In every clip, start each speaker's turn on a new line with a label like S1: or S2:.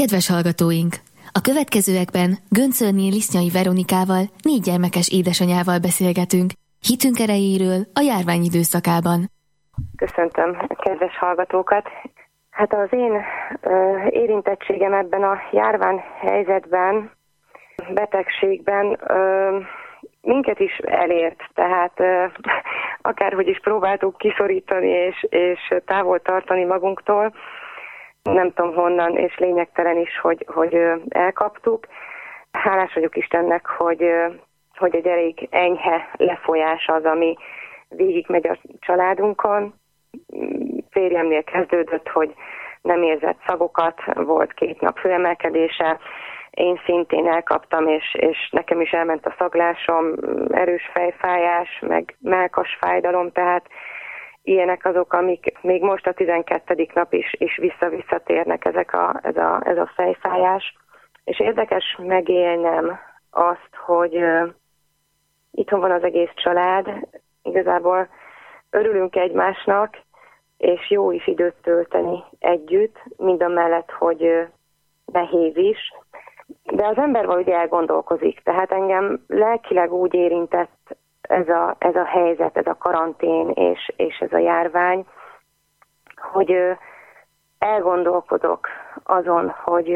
S1: Kedves hallgatóink! A következőekben Göncörné Lisznyai Veronikával, 4 gyermekes édesanyával beszélgetünk hitünk erejéről a járvány időszakában.
S2: Köszöntöm a kedves hallgatókat! Hát az én érintettségem ebben a járványhelyzetben, betegségben minket is elért, tehát akárhogy is próbáltuk kiszorítani és távol tartani magunktól, nem tudom honnan, és lényegtelen is, hogy elkaptuk. Hálás vagyok Istennek, hogy egy elég enyhe lefolyás az, ami végigmegy a családunkon. Férjemnél kezdődött, hogy nem érzett szagokat, volt 2 nap főemelkedése, én szintén elkaptam, és nekem is elment a szaglásom, erős fejfájás, meg mellkas fájdalom, tehát ilyenek azok, amik még most a 12. nap is visszatérnek, ez a fejfájás. És érdekes megélnem azt, hogy itthon van az egész család, igazából örülünk egymásnak, és jó is időt tölteni együtt, mindamellett, hogy nehéz is. De az ember valahogy elgondolkozik, tehát engem lelkileg úgy érintett ez a helyzet, ez a karantén és ez a járvány, hogy elgondolkodok azon, hogy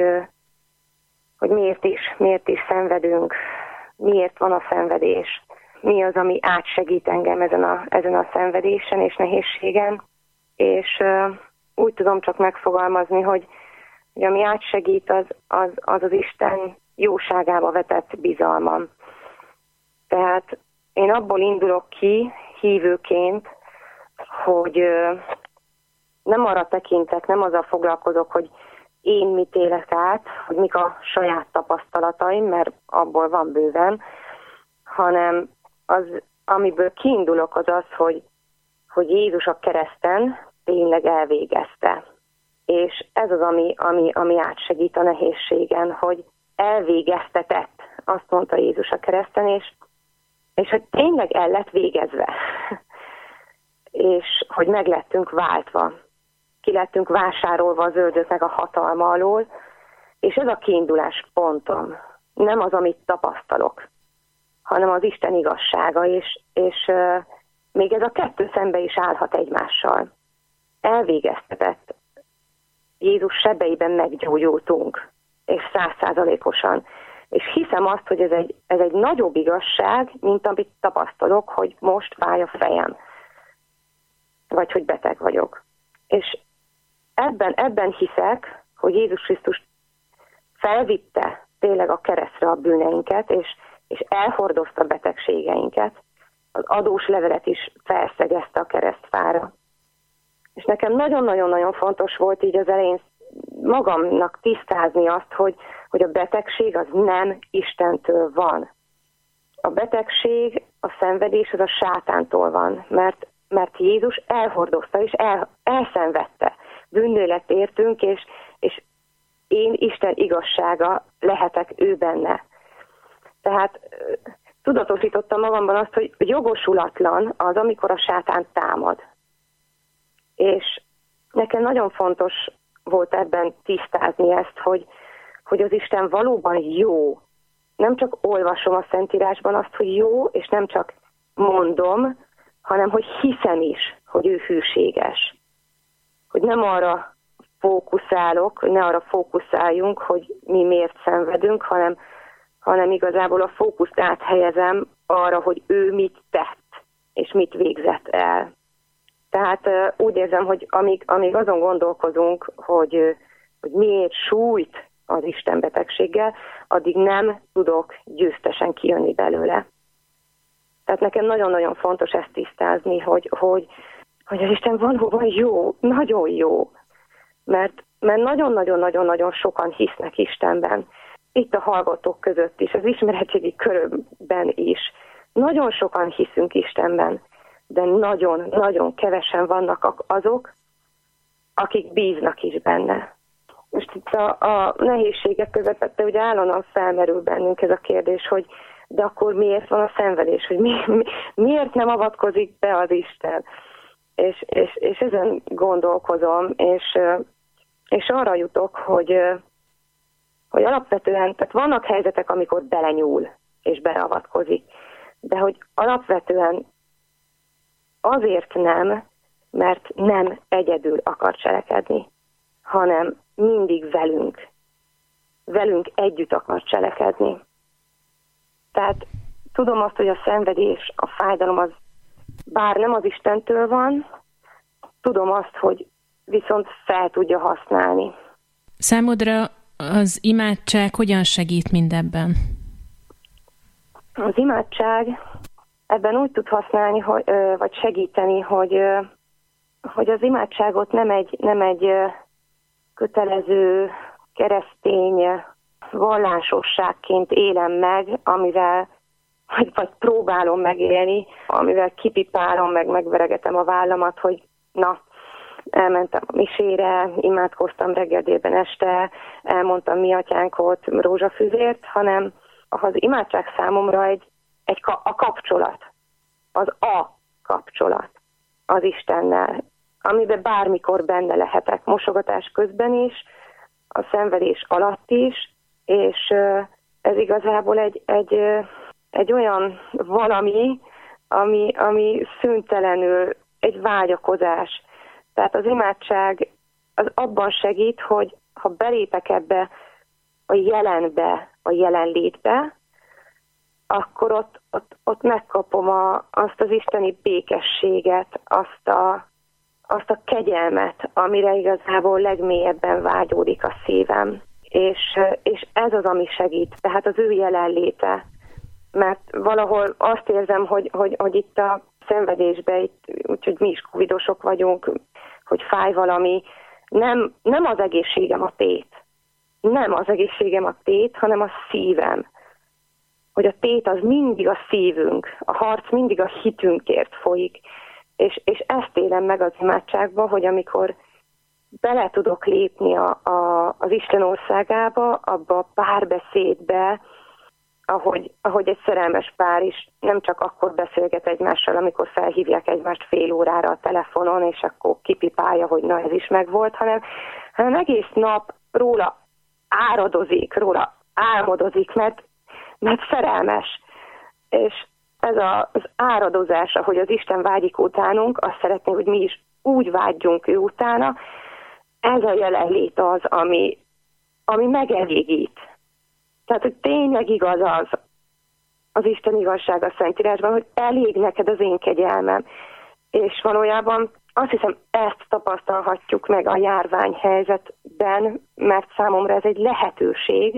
S2: miért is szenvedünk, miért van a szenvedés, mi az, ami átsegít engem ezen a szenvedésen és nehézségen, és úgy tudom csak megfogalmazni, hogy ami átsegít, az Isten jóságába vetett bizalmam. Tehát én abból indulok ki hívőként, hogy nem arra tekintek, nem azzal foglalkozok, hogy én mit élek át, hogy mik a saját tapasztalataim, mert abból van bőven, hanem az, amiből kiindulok, az az, hogy Jézus a kereszten tényleg elvégezte. És ez az, ami átsegít a nehézségen, hogy elvégeztetett, azt mondta Jézus a kereszten, és hogy tényleg el lett végezve. És hogy meg lettünk váltva. Ki lettünk vásárolva az ördögnek a hatalma alól, és ez a kiindulás pontom. Nem az, amit tapasztalok, hanem az Isten igazsága, és még ez a 2 szembe is állhat egymással. Elvégeztetett. Jézus sebeiben meggyógyultunk, és 100%-osan. És hiszem azt, hogy ez egy nagyobb igazság, mint amit tapasztalok, hogy most fáj a fejem. Vagy hogy beteg vagyok. És ebben hiszek, hogy Jézus Krisztus felvitte tényleg a keresztre a bűneinket, és elhordozta a betegségeinket. Az adós levelet is felszegezte a keresztfára. És nekem nagyon-nagyon-nagyon fontos volt így az elején magamnak tisztázni azt, hogy a betegség az nem Istentől van. A betegség, a szenvedés az a sátántól van, mert Jézus elhordozta és elszenvedte. Bűnölet értünk, és én Isten igazsága lehetek ő benne. Tehát tudatosítottam magamban azt, hogy jogosulatlan az, amikor a sátán támad. És nekem nagyon fontos volt ebben tisztázni ezt, hogy az Isten valóban jó. Nem csak olvasom a Szentírásban azt, hogy jó, és nem csak mondom, hanem hogy hiszem is, hogy ő hűséges. Hogy nem arra fókuszálok, ne arra fókuszáljunk, hogy mi miért szenvedünk, hanem igazából a fókuszt áthelyezem arra, hogy ő mit tett, és mit végzett el. Tehát úgy érzem, hogy amíg azon gondolkozunk, hogy miért sújt az Isten betegséggel, addig nem tudok győztesen kijönni belőle. Tehát nekem nagyon-nagyon fontos ezt tisztázni, hogy az Isten valóban jó, nagyon jó. Mert nagyon-nagyon-nagyon-nagyon sokan hisznek Istenben. Itt a hallgatók között is, az ismeretségi körömben is. Nagyon sokan hiszünk Istenben, de nagyon-nagyon kevesen vannak azok, akik bíznak is benne. Most itt a nehézségek közepette ugye állandóan felmerül bennünk ez a kérdés, hogy de akkor miért van a szenvedés, hogy miért nem avatkozik be az Isten? És ezen gondolkozom, és arra jutok, hogy alapvetően, tehát vannak helyzetek, amikor belenyúl és beavatkozik, de hogy alapvetően azért nem, mert nem egyedül akar cselekedni, hanem mindig velünk együtt akar cselekedni. Tehát tudom azt, hogy a szenvedés, a fájdalom az bár nem az Istentől van, tudom azt, hogy viszont fel tudja használni.
S3: Számodra az imádság hogyan segít mindebben?
S2: Az imádság ebben úgy tud használni, vagy segíteni, hogy az imádságot nem egy kötelező keresztény vallásosságként élem meg, amivel vagy próbálom megélni, amivel kipipálom, megveregetem a vállamat, hogy na, elmentem a misére, imádkoztam reggel, délben, este, elmondtam mi atyánkot, rózsafüzért, hanem az imádság számomra a kapcsolat, a kapcsolat az Istennel, amiben bármikor benne lehetek, mosogatás közben is, a szenvedés alatt is, és ez igazából egy olyan valami, ami szüntelenül egy vágyakozás. Tehát az imádság az abban segít, hogy ha belépek ebbe a jelenbe, a jelenlétbe, akkor ott megkapom azt az isteni békességet, azt a kegyelmet, amire igazából legmélyebben vágyódik a szívem. És ez az, ami segít, tehát az ő jelenléte. Mert valahol azt érzem, hogy itt a szenvedésben, úgyhogy mi is covidosok vagyunk, hogy fáj valami, nem az egészségem a tét. Nem az egészségem a tét, hanem a szívem. Hogy a tét az mindig a szívünk, a harc mindig a hitünkért folyik. És ezt élem meg az imádságba, hogy amikor bele tudok lépni az Isten országába, abba a párbeszédbe, ahogy egy szerelmes pár is nem csak akkor beszélget egymással, amikor felhívják egymást fél órára a telefonon, és akkor kipipálja, hogy na ez is megvolt, hanem egész nap róla áradozik, róla álmodozik, mert szerelmes. És ez az áradozása, hogy az Isten vágyik utánunk, azt szeretné, hogy mi is úgy vágyjunk ő utána, ez a jelenlét az, ami megelégít. Tehát, hogy tényleg igaz az Isten igazság a Szentírásban, hogy elég neked az én kegyelmem. És valójában azt hiszem, ezt tapasztalhatjuk meg a járványhelyzetben, mert számomra ez egy lehetőség,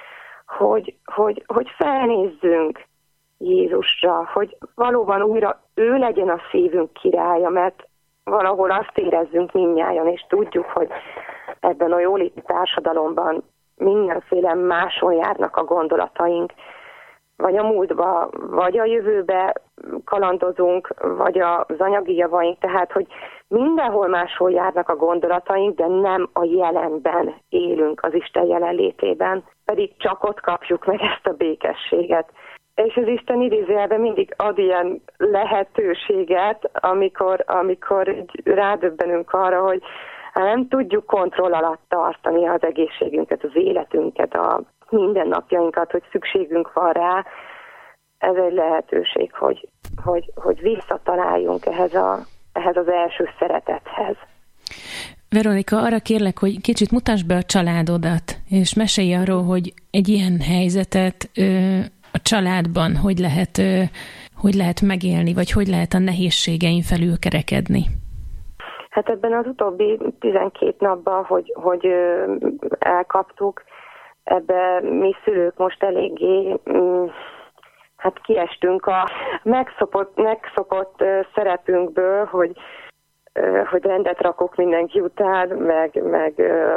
S2: hogy felnézzünk Jézusra, hogy valóban újra ő legyen a szívünk királya, mert valahol azt érezzünk mindnyájan, és tudjuk, hogy ebben a jóléti társadalomban mindenféle máson járnak a gondolataink, vagy a múltba, vagy a jövőbe kalandozunk, vagy az anyagi javaink, tehát, hogy mindenhol máshol járnak a gondolataink, de nem a jelenben élünk az Isten jelenlétében, pedig csak ott kapjuk meg ezt a békességet. És az Isten idézőjelben mindig ad ilyen lehetőséget, amikor rádöbbenünk arra, hogy nem tudjuk kontroll alatt tartani az egészségünket, az életünket, a mindennapjainkat, hogy szükségünk van rá. Ez egy lehetőség, hogy visszataláljunk ehhez az első szeretethez.
S3: Veronika, arra kérlek, hogy kicsit mutasd be a családodat, és mesélj arról, hogy egy ilyen helyzetet a családban hogy lehet megélni, vagy hogy lehet a nehézségein felül kerekedni.
S2: Hát ebben az utóbbi 12 napban, hogy elkaptuk, ebben mi szülők most eléggé kiestünk a megszokott szerepünkből, hogy rendet rakok mindenki után, meg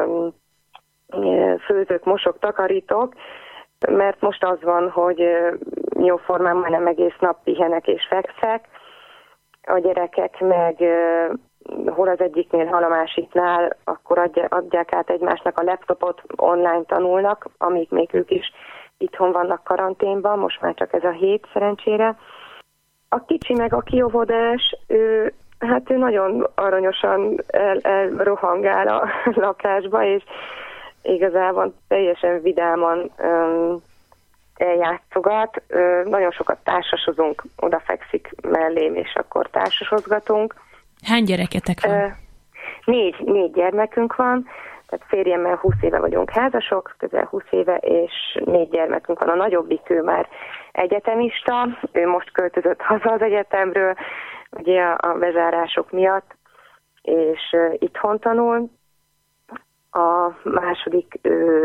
S2: főzök, mosok, takarítok, mert most az van, hogy jóformán majdnem egész nap pihenek és fekszek, a gyerekek meg hol az egyiknél, hol a másiknál, akkor adják át egymásnak a laptopot, online tanulnak, amíg még ők is itthon vannak karanténban, most már csak ez a hét szerencsére. A kicsi meg a kióvodás, ő nagyon aranyosan elrohangál a lakásba, és igazából teljesen vidáman eljátszogat. Nagyon sokat társasozunk, odafekszik mellém, és akkor társasozgatunk.
S3: Hány gyereketek van?
S2: 4 gyermekünk van, tehát férjemmel 20 éve vagyunk házasok, közel 20 éve, és 4 gyermekünk van. A nagyobbik, ő már egyetemista, ő most költözött haza az egyetemről, ugye a bezárások miatt, és itthon tanul. A második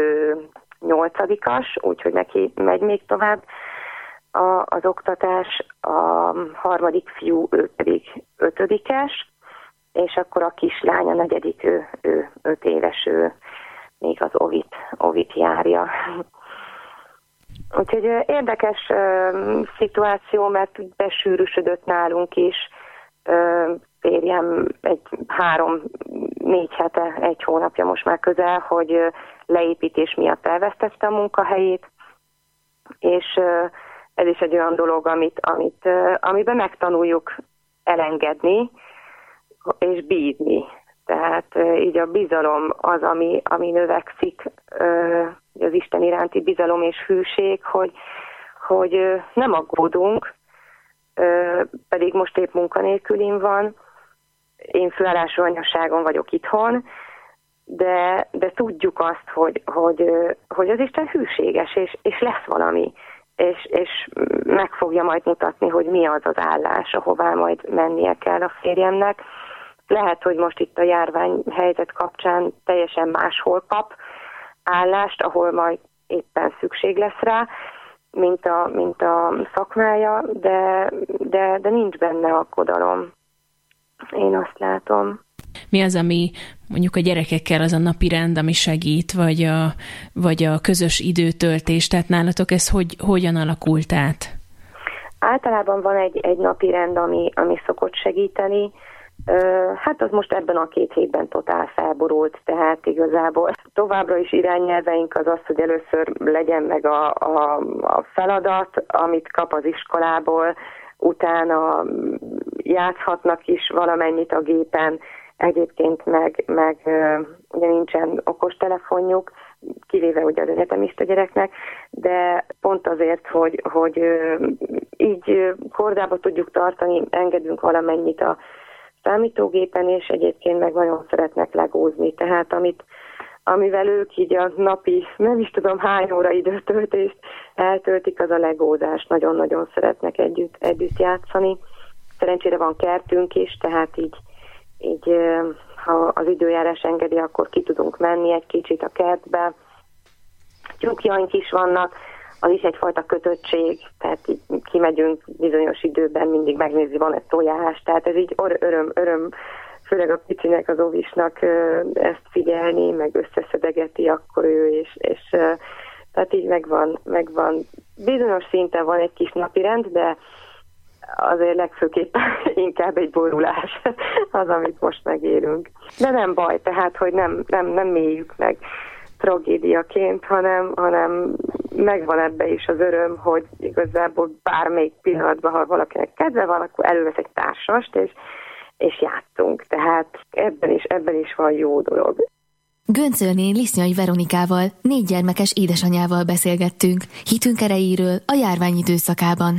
S2: 8-as, úgyhogy neki megy még tovább az oktatás, a harmadik fiú, ő pedig 5-es, és akkor a kislány, a negyedik, ő 5 éves, ő még az Ovit járja. Úgyhogy érdekes szituáció, mert besűrűsödött nálunk is. Férjem egy 3-4 hete, 1 hónapja most már közel, hogy leépítés miatt elvesztette a munkahelyét, és ez is egy olyan dolog, amiben megtanuljuk elengedni és bízni. Tehát így a bizalom az, ami növekszik, az Isten iránti bizalom és hűség, hogy nem aggódunk, pedig most épp munkanélkülim van, én főállású anyaságon vagyok itthon, de tudjuk azt, hogy az Isten hűséges, és lesz valami, és meg fogja majd mutatni, hogy mi az az állás, ahová majd mennie kell a férjemnek. Lehet, hogy most itt a járványhelyzet kapcsán teljesen máshol kap állást, ahol majd éppen szükség lesz rá, mint a szakmája, de nincs benne aggodalom. Én azt látom.
S3: Mi az, ami mondjuk a gyerekekkel az a napi rend, ami segít, vagy a közös időtöltés? Tehát nálatok ez hogyan alakult át?
S2: Általában van egy napi rend, ami szokott segíteni. Hát az most ebben a 2 hétben totál felborult, tehát igazából továbbra is irányelveink az, hogy először legyen meg a feladat, amit kap az iskolából, utána játszhatnak is valamennyit a gépen, egyébként meg ugye nincsen okostelefonjuk, kivéve ugye az egyetemista gyereknek, de pont azért, hogy így kordába tudjuk tartani, engedünk valamennyit a számítógépen, és egyébként meg nagyon szeretnek legózni. Tehát amivel ők így a napi, nem is tudom hány óra időtöltést eltöltik, az a legózás. Nagyon-nagyon szeretnek együtt játszani. Szerencsére van kertünk is, tehát így ha az időjárás engedi, akkor ki tudunk menni egy kicsit a kertbe. Tyúkjaink is vannak, az is egyfajta kötöttség, tehát így kimegyünk bizonyos időben, mindig megnézi, van egy tojás, tehát ez így öröm, főleg a picinek, az Ovisnak ezt figyelni, meg összeszedegeti akkor ő, és tehát így megvan. Bizonyos szinten van egy kis napirend, de azért legfőképpen inkább egy borulás az, amit most megélünk. De nem baj, tehát, hogy nem mélyük meg tragédiaként, hanem megvan ebbe is az öröm, hogy igazából bármelyik pillanatban, ha valakinek kedve van, akkor elővesz egy társast, és játszunk. Tehát ebben is van jó dolog.
S1: Göncölné Lisznyai Veronikával, 4 gyermekes édesanyával beszélgettünk hitünk erejéről a járvány időszakában.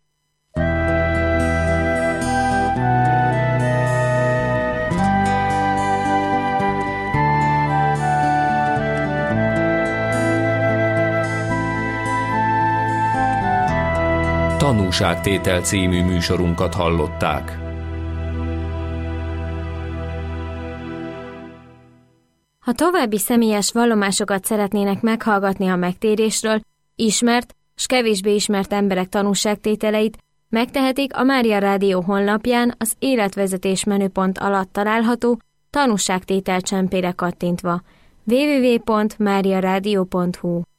S4: Tanúságtétel című műsorunkat hallották.
S5: Ha további személyes vallomásokat szeretnének meghallgatni a megtérésről, ismert s kevésbé ismert emberek tanúságtételeit, megtehetik a Mária Rádió honlapján az életvezetés menüpont alatt található tanúságtétel csempére kattintva. www.mariaradio.hu